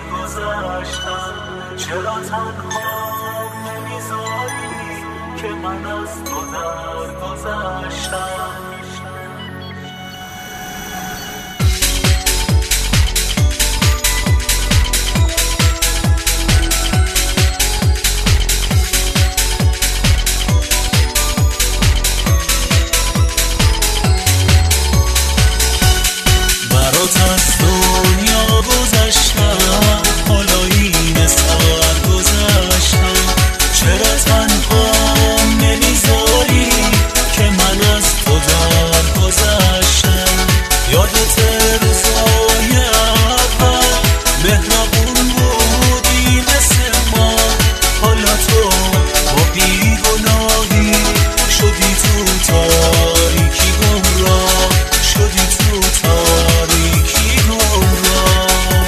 گذشتم. چرا تنها نمیذاری که من از تو درگذشتم؟ برات از دنیا گذشتم، حالا این سر گذشتم. چرا تنها نمیذاری که من از تو درگذشتم؟ یادت روزای اول مهربون بودی مثل ما، حالا تو با بیگناهی شدی تو تاریکی گمراه، شدی تو تاریکی گمراه.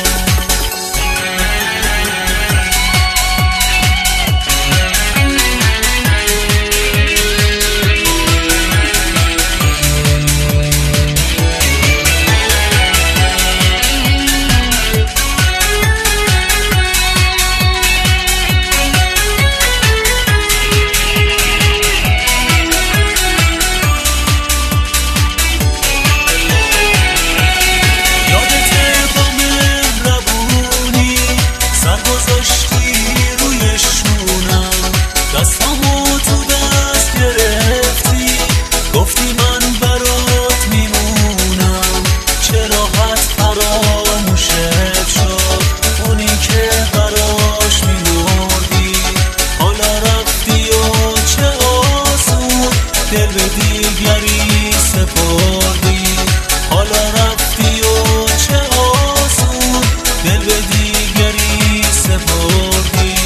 دستامو تو دست گرفتی، گفتی من برات میمونم. چه راحت فراموشت شد اونی که براش میمردی، حالا رفتی و چه آسون دل به دیگری سپردی. حالا رفتی و چه آسون دل به دیگری سپردی.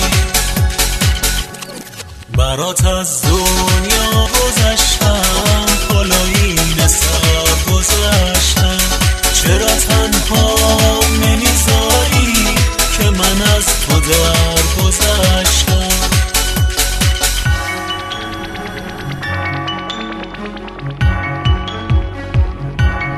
برات از دنیا گذشتم، حالا این سر گذشتم. چرا تنها نمیذاری که من از تو درگذشتم؟